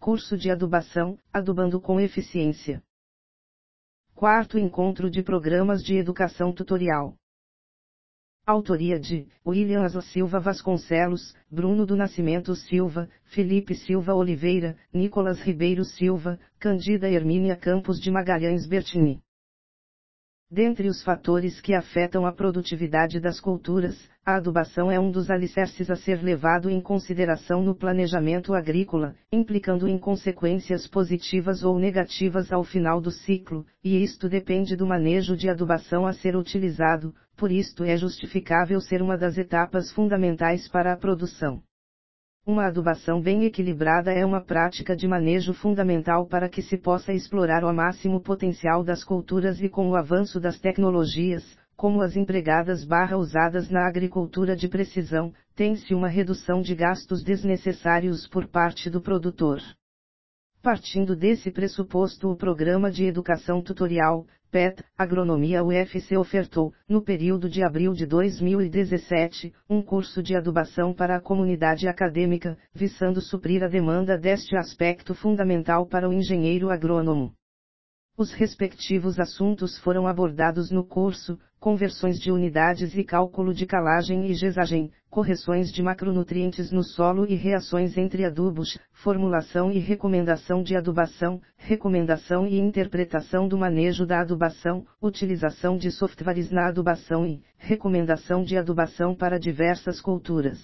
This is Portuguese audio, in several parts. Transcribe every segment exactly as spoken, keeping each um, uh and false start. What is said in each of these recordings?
Curso de adubação, adubando com eficiência. Quarto encontro de programas de educação tutorial. Autoria de William Asla Silva Vasconcelos, Bruno do Nascimento Silva, Felipe Silva Oliveira, Nicolas Ribeiro Silva, Candida Hermínia Campos de Magalhães Bertini. Dentre os fatores que afetam a produtividade das culturas, a adubação é um dos alicerces a ser levado em consideração no planejamento agrícola, implicando em consequências positivas ou negativas ao final do ciclo, e isto depende do manejo de adubação a ser utilizado, por isto é justificável ser uma das etapas fundamentais para a produção. Uma adubação bem equilibrada é uma prática de manejo fundamental para que se possa explorar ao máximo o potencial das culturas e com o avanço das tecnologias, como as empregadas barra usadas na agricultura de precisão, tem-se uma redução de gastos desnecessários por parte do produtor. Partindo desse pressuposto, o Programa de Educação Tutorial, P E T, Agronomia U F C ofertou, no período de abril de dois mil e dezessete, um curso de adubação para a comunidade acadêmica, visando suprir a demanda deste aspecto fundamental para o engenheiro agrônomo. Os respectivos assuntos foram abordados no curso: conversões de unidades e cálculo de calagem e gesagem, correções de macronutrientes no solo e reações entre adubos, formulação e recomendação de adubação, recomendação e interpretação do manejo da adubação, utilização de softwares na adubação e recomendação de adubação para diversas culturas.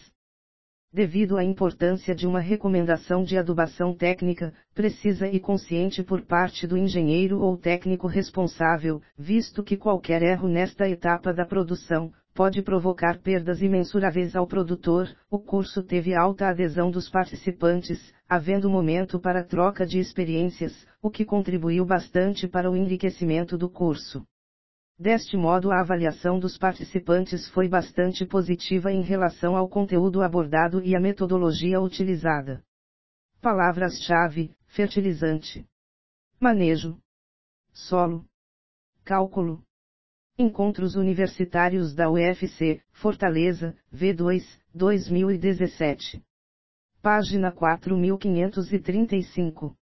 Devido à importância de uma recomendação de adubação técnica, precisa e consciente por parte do engenheiro ou técnico responsável, visto que qualquer erro nesta etapa da produção pode provocar perdas imensuráveis ao produtor, o curso teve alta adesão dos participantes, havendo momento para troca de experiências, o que contribuiu bastante para o enriquecimento do curso. Deste modo, a avaliação dos participantes foi bastante positiva em relação ao conteúdo abordado e à metodologia utilizada. Palavras-chave: fertilizante, manejo, solo, cálculo. Encontros Universitários da U F C, Fortaleza, V dois, dois mil e dezessete. Página quatro mil quinhentos e trinta e cinco.